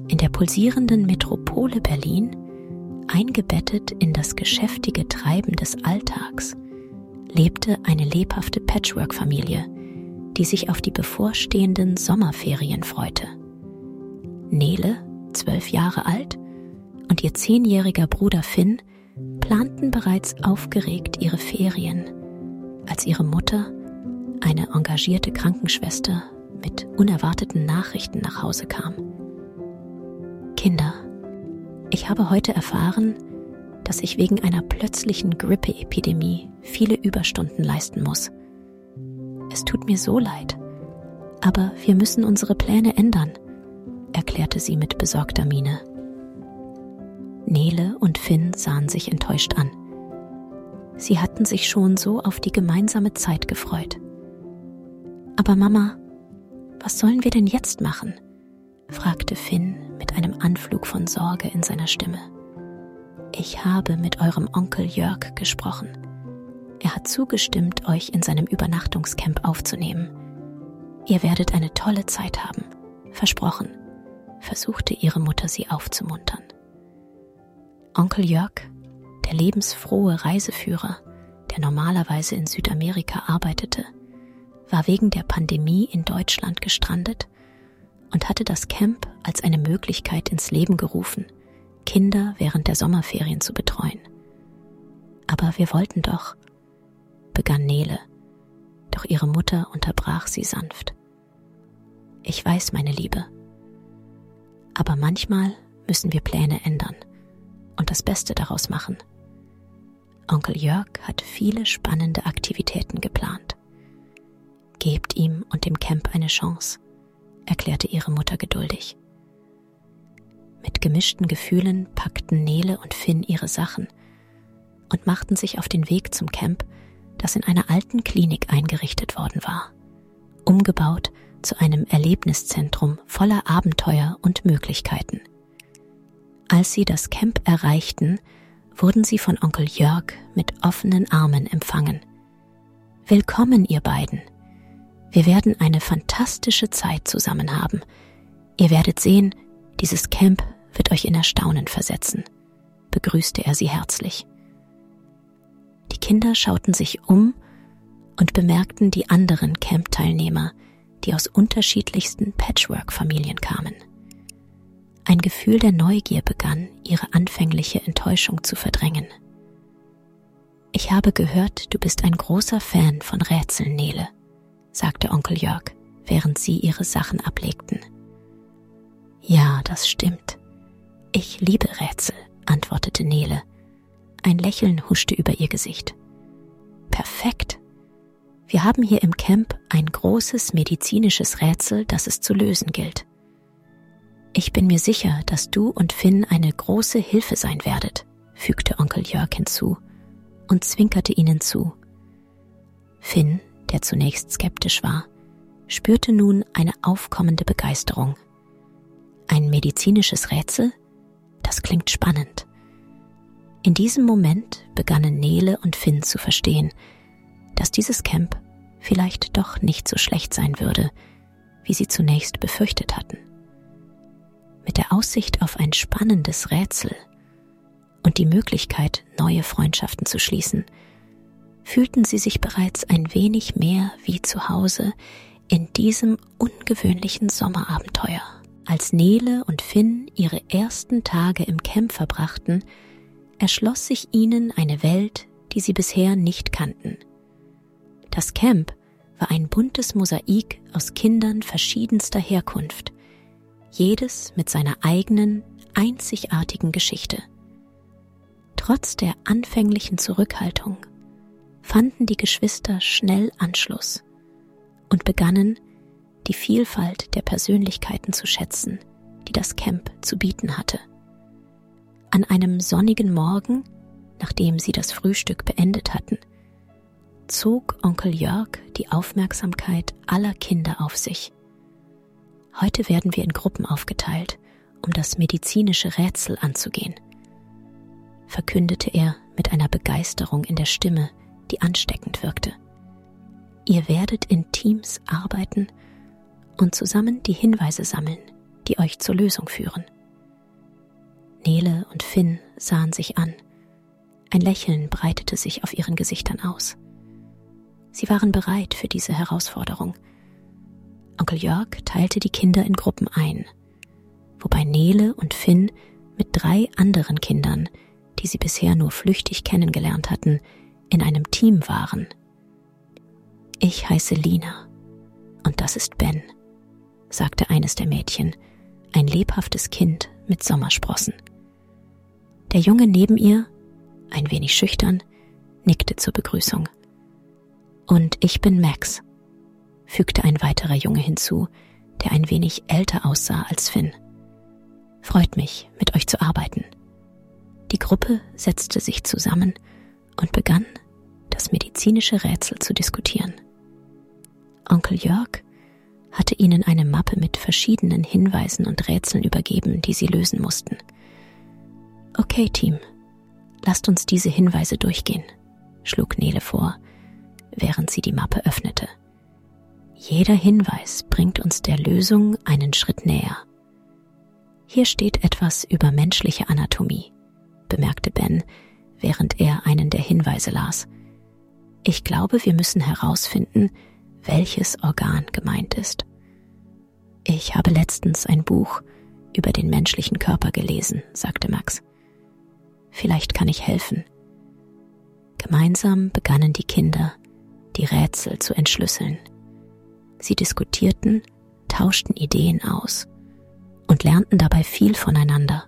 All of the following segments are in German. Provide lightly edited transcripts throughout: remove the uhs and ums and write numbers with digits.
In der pulsierenden Metropole Berlin, eingebettet in das geschäftige Treiben des Alltags, lebte eine lebhafte Patchwork-Familie, die sich auf die bevorstehenden Sommerferien freute. Nele, 12 Jahre alt, und ihr 10-jähriger Bruder Finn planten bereits aufgeregt ihre Ferien, als ihre Mutter, eine engagierte Krankenschwester, mit unerwarteten Nachrichten nach Hause kam. Kinder, ich habe heute erfahren, dass ich wegen einer plötzlichen Grippeepidemie viele Überstunden leisten muss. Es tut mir so leid, aber wir müssen unsere Pläne ändern, erklärte sie mit besorgter Miene. Nele und Finn sahen sich enttäuscht an. Sie hatten sich schon so auf die gemeinsame Zeit gefreut. Aber Mama, was sollen wir denn jetzt machen? Fragte Finn mit einem Anflug von Sorge in seiner Stimme. Ich habe mit eurem Onkel Jörg gesprochen. Er hat zugestimmt, euch in seinem Übernachtungscamp aufzunehmen. Ihr werdet eine tolle Zeit haben, versprochen, versuchte ihre Mutter sie aufzumuntern. Onkel Jörg, der lebensfrohe Reiseführer, der normalerweise in Südamerika arbeitete, war wegen der Pandemie in Deutschland gestrandet und hatte das Camp als eine Möglichkeit ins Leben gerufen, Kinder während der Sommerferien zu betreuen. Aber wir wollten doch, begann Nele, doch ihre Mutter unterbrach sie sanft. Ich weiß, meine Liebe, aber manchmal müssen wir Pläne ändern und das Beste daraus machen. Onkel Jörg hat viele spannende Aktivitäten geplant. Gebt ihm und dem Camp eine Chance, erklärte ihre Mutter geduldig. Mit gemischten Gefühlen packten Nele und Finn ihre Sachen und machten sich auf den Weg zum Camp, das in einer alten Klinik eingerichtet worden war, umgebaut zu einem Erlebniszentrum voller Abenteuer und Möglichkeiten. Als sie das Camp erreichten, wurden sie von Onkel Jörg mit offenen Armen empfangen. Willkommen, ihr beiden! Wir werden eine fantastische Zeit zusammen haben. Ihr werdet sehen, dieses Camp wird euch in Erstaunen versetzen, begrüßte er sie herzlich. Die Kinder schauten sich um und bemerkten die anderen Camp-Teilnehmer, die aus unterschiedlichsten Patchwork-Familien kamen. Ein Gefühl der Neugier begann, ihre anfängliche Enttäuschung zu verdrängen. Ich habe gehört, du bist ein großer Fan von Rätseln, Nele, sagte Onkel Jörg, während sie ihre Sachen ablegten. Ja, das stimmt. Ich liebe Rätsel, antwortete Nele. Ein Lächeln huschte über ihr Gesicht. Perfekt. Wir haben hier im Camp ein großes medizinisches Rätsel, das es zu lösen gilt. Ich bin mir sicher, dass du und Finn eine große Hilfe sein werdet, fügte Onkel Jörg hinzu und zwinkerte ihnen zu. Finn, der zunächst skeptisch war, spürte nun eine aufkommende Begeisterung. Ein medizinisches Rätsel? Das klingt spannend. In diesem Moment begannen Nele und Finn zu verstehen, dass dieses Camp vielleicht doch nicht so schlecht sein würde, wie sie zunächst befürchtet hatten. Mit der Aussicht auf ein spannendes Rätsel und die Möglichkeit, neue Freundschaften zu schließen, fühlten sie sich bereits ein wenig mehr wie zu Hause in diesem ungewöhnlichen Sommerabenteuer. Als Nele und Finn ihre ersten Tage im Camp verbrachten, erschloss sich ihnen eine Welt, die sie bisher nicht kannten. Das Camp war ein buntes Mosaik aus Kindern verschiedenster Herkunft, jedes mit seiner eigenen, einzigartigen Geschichte. Trotz der anfänglichen Zurückhaltung fanden die Geschwister schnell Anschluss und begannen, die Vielfalt der Persönlichkeiten zu schätzen, die das Camp zu bieten hatte. An einem sonnigen Morgen, nachdem sie das Frühstück beendet hatten, zog Onkel Jörg die Aufmerksamkeit aller Kinder auf sich. Heute werden wir in Gruppen aufgeteilt, um das medizinische Rätsel anzugehen, verkündete er mit einer Begeisterung in der Stimme, die ansteckend wirkte. Ihr werdet in Teams arbeiten und zusammen die Hinweise sammeln, die euch zur Lösung führen. Nele und Finn sahen sich an. Ein Lächeln breitete sich auf ihren Gesichtern aus. Sie waren bereit für diese Herausforderung. Onkel Jörg teilte die Kinder in Gruppen ein, wobei Nele und Finn mit 3 anderen Kindern, die sie bisher nur flüchtig kennengelernt hatten, in einem Team waren. »Ich heiße Lina und das ist Ben«, sagte eines der Mädchen, ein lebhaftes Kind mit Sommersprossen. Der Junge neben ihr, ein wenig schüchtern, nickte zur Begrüßung. »Und ich bin Max«, fügte ein weiterer Junge hinzu, der ein wenig älter aussah als Finn. »Freut mich, mit euch zu arbeiten.« Die Gruppe setzte sich zusammen und begann, das medizinische Rätsel zu diskutieren. Onkel Jörg hatte ihnen eine Mappe mit verschiedenen Hinweisen und Rätseln übergeben, die sie lösen mussten. »Okay, Team, lasst uns diese Hinweise durchgehen«, schlug Nele vor, während sie die Mappe öffnete. »Jeder Hinweis bringt uns der Lösung einen Schritt näher. Hier steht etwas über menschliche Anatomie«, bemerkte Ben, während er einen der Hinweise las. »Ich glaube, wir müssen herausfinden, welches Organ gemeint ist. Ich habe letztens ein Buch über den menschlichen Körper gelesen«, sagte Max. »Vielleicht kann ich helfen.« Gemeinsam begannen die Kinder, die Rätsel zu entschlüsseln. Sie diskutierten, tauschten Ideen aus und lernten dabei viel voneinander.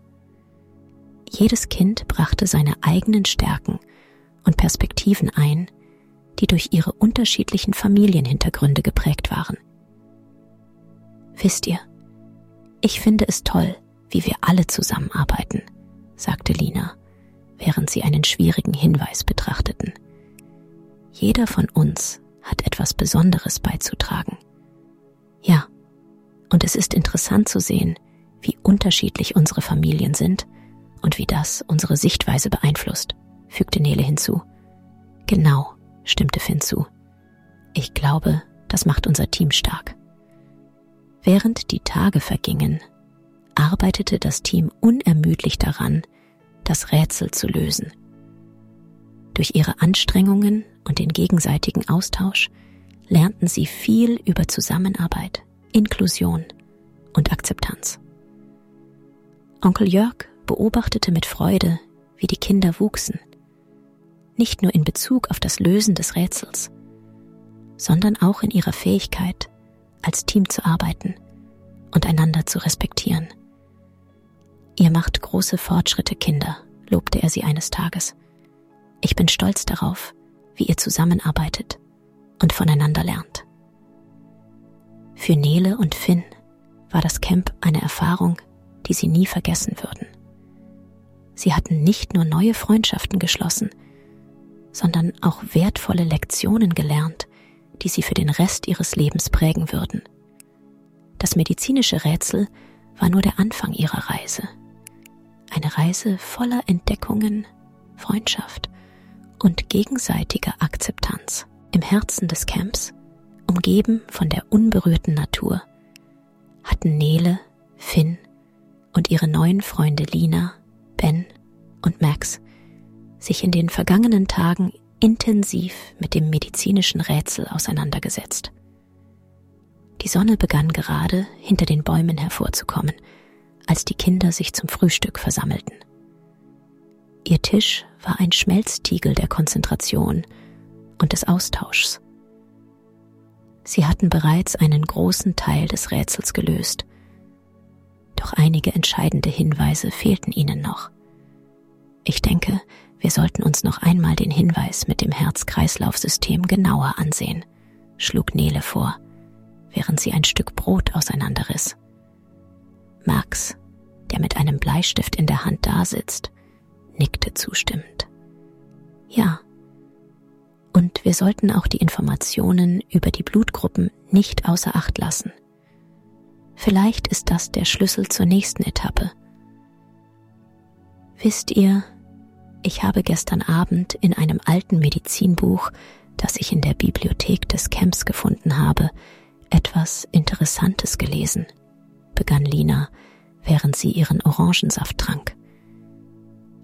Jedes Kind brachte seine eigenen Stärken und Perspektiven ein, die durch ihre unterschiedlichen Familienhintergründe geprägt waren. »Wisst ihr, ich finde es toll, wie wir alle zusammenarbeiten«, sagte Lina, während sie einen schwierigen Hinweis betrachteten. »Jeder von uns hat etwas Besonderes beizutragen. Ja, und es ist interessant zu sehen, wie unterschiedlich unsere Familien sind und wie das unsere Sichtweise beeinflusst«, fügte Nele hinzu. »Genau«, stimmte Finn zu. »Ich glaube, das macht unser Team stark.« Während die Tage vergingen, arbeitete das Team unermüdlich daran, das Rätsel zu lösen. Durch ihre Anstrengungen und den gegenseitigen Austausch lernten sie viel über Zusammenarbeit, Inklusion und Akzeptanz. Onkel Jörg beobachtete mit Freude, wie die Kinder wuchsen. Nicht nur in Bezug auf das Lösen des Rätsels, sondern auch in ihrer Fähigkeit, als Team zu arbeiten und einander zu respektieren. »Ihr macht große Fortschritte, Kinder«, lobte er sie eines Tages. »Ich bin stolz darauf, wie ihr zusammenarbeitet und voneinander lernt.« Für Nele und Finn war das Camp eine Erfahrung, die sie nie vergessen würden. Sie hatten nicht nur neue Freundschaften geschlossen, sondern auch wertvolle Lektionen gelernt, die sie für den Rest ihres Lebens prägen würden. Das medizinische Rätsel war nur der Anfang ihrer Reise. Eine Reise voller Entdeckungen, Freundschaft und gegenseitiger Akzeptanz. Im Herzen des Camps, umgeben von der unberührten Natur, hatten Nele, Finn und ihre neuen Freunde Lina, Ben und Max sich in den vergangenen Tagen intensiv mit dem medizinischen Rätsel auseinandergesetzt. Die Sonne begann gerade hinter den Bäumen hervorzukommen, als die Kinder sich zum Frühstück versammelten. Ihr Tisch war ein Schmelztiegel der Konzentration und des Austauschs. Sie hatten bereits einen großen Teil des Rätsels gelöst, doch einige entscheidende Hinweise fehlten ihnen noch. Ich denke, wir sollten uns noch einmal den Hinweis mit dem Herz-Kreislauf-System genauer ansehen, schlug Nele vor, während sie ein Stück Brot auseinanderriss. Max, der mit einem Bleistift in der Hand dasitzt, nickte zustimmend. Ja, und wir sollten auch die Informationen über die Blutgruppen nicht außer Acht lassen. Vielleicht ist das der Schlüssel zur nächsten Etappe. Wisst ihr, ich habe gestern Abend in einem alten Medizinbuch, das ich in der Bibliothek des Camps gefunden habe, etwas Interessantes gelesen, begann Lina, während sie ihren Orangensaft trank.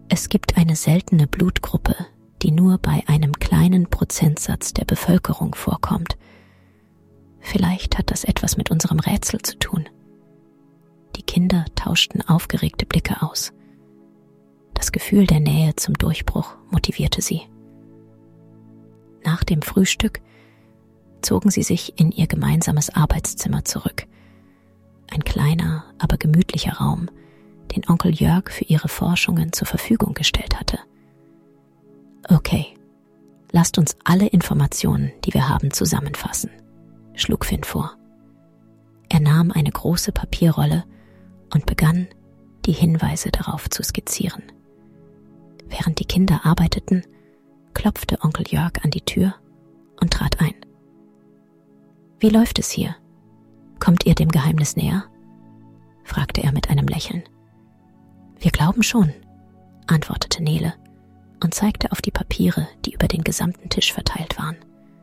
Es gibt eine seltene Blutgruppe, die nur bei einem kleinen Prozentsatz der Bevölkerung vorkommt. Vielleicht hat das etwas mit unserem Rätsel zu tun. Die Kinder tauschten aufgeregte Blicke aus. Das Gefühl der Nähe zum Durchbruch motivierte sie. Nach dem Frühstück zogen sie sich in ihr gemeinsames Arbeitszimmer zurück. Ein kleiner, aber gemütlicher Raum, den Onkel Jörg für ihre Forschungen zur Verfügung gestellt hatte. Okay, lasst uns alle Informationen, die wir haben, zusammenfassen, schlug Finn vor. Er nahm eine große Papierrolle und begann, die Hinweise darauf zu skizzieren. Während die Kinder arbeiteten, klopfte Onkel Jörg an die Tür und trat ein. »Wie läuft es hier? Kommt ihr dem Geheimnis näher?« fragte er mit einem Lächeln. »Wir glauben schon«, antwortete Nele und zeigte auf die Papiere, die über den gesamten Tisch verteilt waren.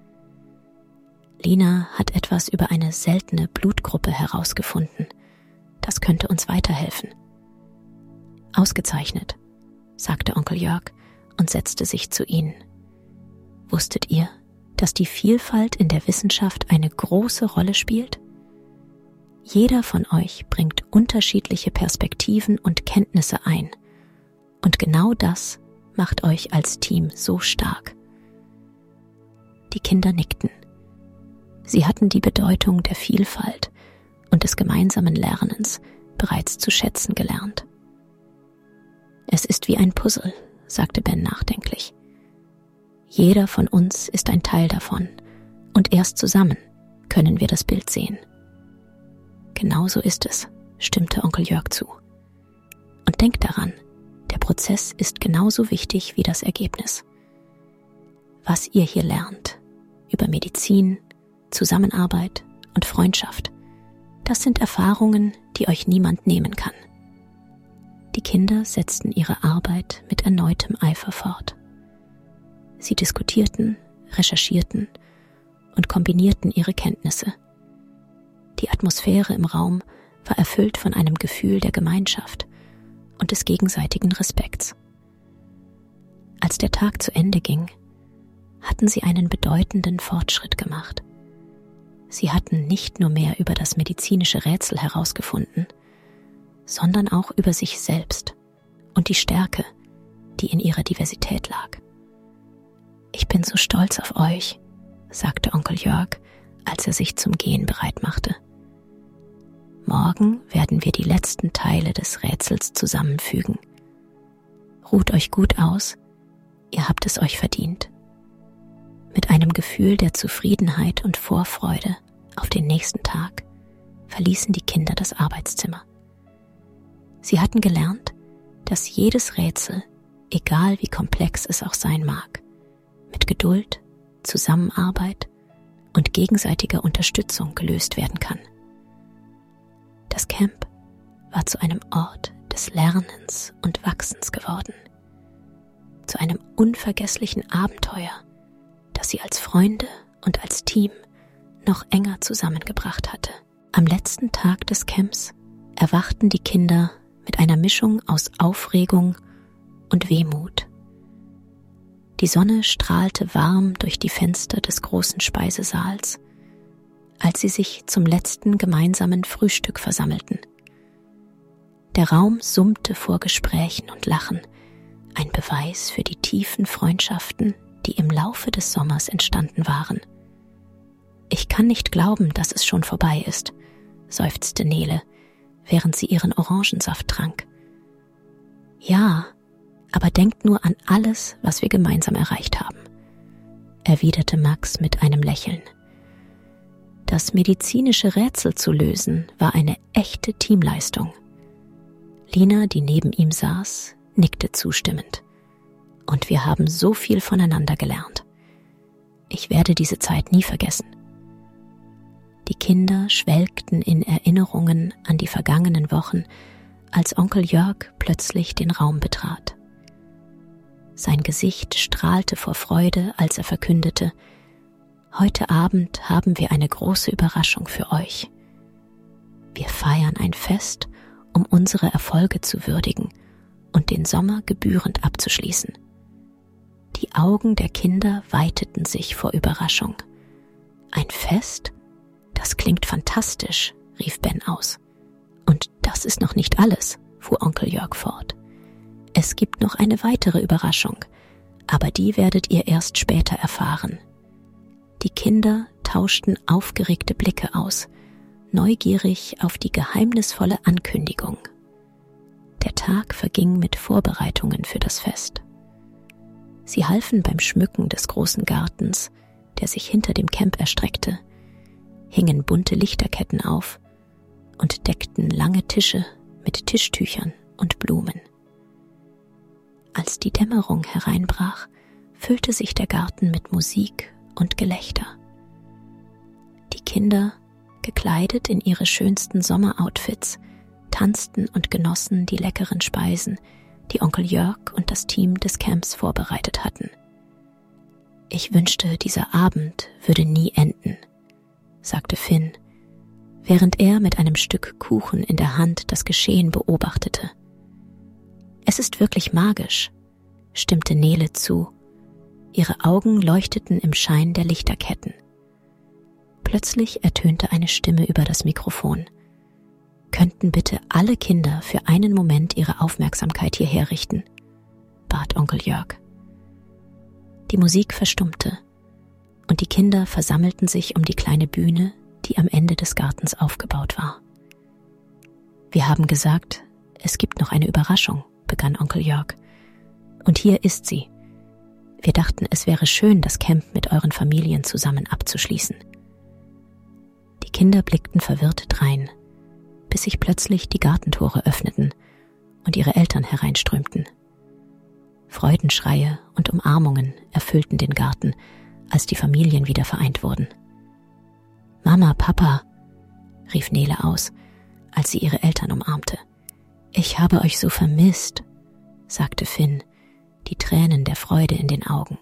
»Lina hat etwas über eine seltene Blutgruppe herausgefunden. Das könnte uns weiterhelfen.« »Ausgezeichnet«, sagte Onkel Jörg und setzte sich zu ihnen. »Wusstet ihr, dass die Vielfalt in der Wissenschaft eine große Rolle spielt? Jeder von euch bringt unterschiedliche Perspektiven und Kenntnisse ein. Und genau das macht euch als Team so stark.« Die Kinder nickten. Sie hatten die Bedeutung der Vielfalt und des gemeinsamen Lernens bereits zu schätzen gelernt. »Es ist wie ein Puzzle«, sagte Ben nachdenklich. »Jeder von uns ist ein Teil davon und erst zusammen können wir das Bild sehen.« »Genau so ist es«, stimmte Onkel Jörg zu. »Und denkt daran, der Prozess ist genauso wichtig wie das Ergebnis. Was ihr hier lernt über Medizin, Zusammenarbeit und Freundschaft, das sind Erfahrungen, die euch niemand nehmen kann.« Die Kinder setzten ihre Arbeit mit erneutem Eifer fort. Sie diskutierten, recherchierten und kombinierten ihre Kenntnisse. Die Atmosphäre im Raum war erfüllt von einem Gefühl der Gemeinschaft und des gegenseitigen Respekts. Als der Tag zu Ende ging, hatten sie einen bedeutenden Fortschritt gemacht. Sie hatten nicht nur mehr über das medizinische Rätsel herausgefunden, sondern auch über sich selbst und die Stärke, die in ihrer Diversität lag. »Ich bin so stolz auf euch«, sagte Onkel Jörg, als er sich zum Gehen bereit machte. »Morgen werden wir die letzten Teile des Rätsels zusammenfügen. Ruht euch gut aus, ihr habt es euch verdient.« Mit einem Gefühl der Zufriedenheit und Vorfreude auf den nächsten Tag verließen die Kinder das Arbeitszimmer. Sie hatten gelernt, dass jedes Rätsel, egal wie komplex es auch sein mag, mit Geduld, Zusammenarbeit und gegenseitiger Unterstützung gelöst werden kann. Das Camp war zu einem Ort des Lernens und Wachsens geworden, zu einem unvergesslichen Abenteuer, das sie als Freunde und als Team noch enger zusammengebracht hatte. Am letzten Tag des Camps erwachten die Kinder mit einer Mischung aus Aufregung und Wehmut. Die Sonne strahlte warm durch die Fenster des großen Speisesaals, als sie sich zum letzten gemeinsamen Frühstück versammelten. Der Raum summte vor Gesprächen und Lachen, ein Beweis für die tiefen Freundschaften, die im Laufe des Sommers entstanden waren. »Ich kann nicht glauben, dass es schon vorbei ist«, seufzte Nele, während sie ihren Orangensaft trank. »Ja, aber denkt nur an alles, was wir gemeinsam erreicht haben«, erwiderte Max mit einem Lächeln. Das medizinische Rätsel zu lösen war eine echte Teamleistung. Lina, die neben ihm saß, nickte zustimmend. Und wir haben so viel voneinander gelernt. Ich werde diese Zeit nie vergessen. Die Kinder schwelgten in Erinnerungen an die vergangenen Wochen, als Onkel Jörg plötzlich den Raum betrat. Sein Gesicht strahlte vor Freude, als er verkündete: »Heute Abend haben wir eine große Überraschung für euch. Wir feiern ein Fest, um unsere Erfolge zu würdigen und den Sommer gebührend abzuschließen. Die Augen der Kinder weiteten sich vor Überraschung. Ein Fest? Das klingt fantastisch, rief Ben aus. Und das ist noch nicht alles, fuhr Onkel Jörg fort. Es gibt noch eine weitere Überraschung, aber die werdet ihr erst später erfahren. Die Kinder tauschten aufgeregte Blicke aus, neugierig auf die geheimnisvolle Ankündigung. Der Tag verging mit Vorbereitungen für das Fest. Sie halfen beim Schmücken des großen Gartens, der sich hinter dem Camp erstreckte, hingen bunte Lichterketten auf und deckten lange Tische mit Tischtüchern und Blumen. Als die Dämmerung hereinbrach, füllte sich der Garten mit Musik und Gelächter. Die Kinder, gekleidet in ihre schönsten Sommeroutfits, tanzten und genossen die leckeren Speisen, die Onkel Jörg und das Team des Camps vorbereitet hatten. »Ich wünschte, dieser Abend würde nie enden«, sagte Finn, während er mit einem Stück Kuchen in der Hand das Geschehen beobachtete. »Es ist wirklich magisch«, stimmte Nele zu. Ihre Augen leuchteten im Schein der Lichterketten. Plötzlich ertönte eine Stimme über das Mikrofon. »Könnten bitte alle Kinder für einen Moment ihre Aufmerksamkeit hierher richten?« bat Onkel Jörg. Die Musik verstummte und die Kinder versammelten sich um die kleine Bühne, die am Ende des Gartens aufgebaut war. »Wir haben gesagt, es gibt noch eine Überraschung«, begann Onkel Jörg. »Und hier ist sie. Wir dachten, es wäre schön, das Camp mit euren Familien zusammen abzuschließen.« Die Kinder blickten verwirrt drein, bis sich plötzlich die Gartentore öffneten und ihre Eltern hereinströmten. Freudenschreie und Umarmungen erfüllten den Garten, als die Familien wieder vereint wurden. »Mama, Papa«, rief Nele aus, als sie ihre Eltern umarmte. »Ich habe euch so vermisst«, sagte Finn, die Tränen der Freude in den Augen.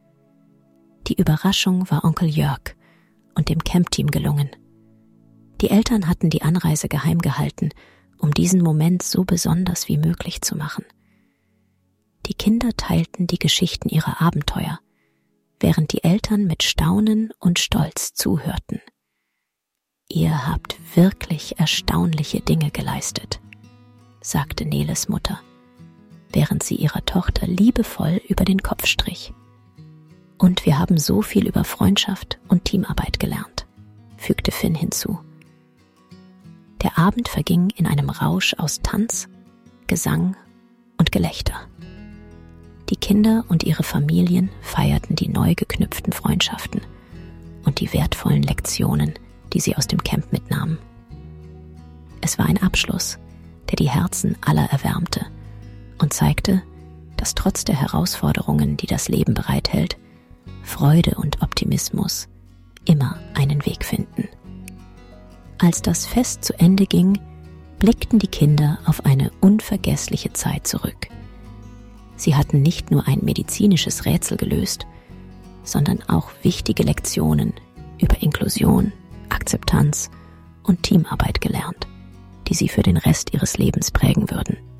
Die Überraschung war Onkel Jörg und dem Campteam gelungen. Die Eltern hatten die Anreise geheim gehalten, um diesen Moment so besonders wie möglich zu machen. Die Kinder teilten die Geschichten ihrer Abenteuer, während die Eltern mit Staunen und Stolz zuhörten. »Ihr habt wirklich erstaunliche Dinge geleistet«, sagte Neles Mutter, während sie ihrer Tochter liebevoll über den Kopf strich. »Und wir haben so viel über Freundschaft und Teamarbeit gelernt«, fügte Finn hinzu. Der Abend verging in einem Rausch aus Tanz, Gesang und Gelächter. Die Kinder und ihre Familien feierten die neu geknüpften Freundschaften und die wertvollen Lektionen, die sie aus dem Camp mitnahmen. Es war ein Abschluss, der die Herzen aller erwärmte und zeigte, dass trotz der Herausforderungen, die das Leben bereithält, Freude und Optimismus immer einen Weg finden. Als das Fest zu Ende ging, blickten die Kinder auf eine unvergessliche Zeit zurück. Sie hatten nicht nur ein medizinisches Rätsel gelöst, sondern auch wichtige Lektionen über Inklusion, Akzeptanz und Teamarbeit gelernt, die sie für den Rest ihres Lebens prägen würden.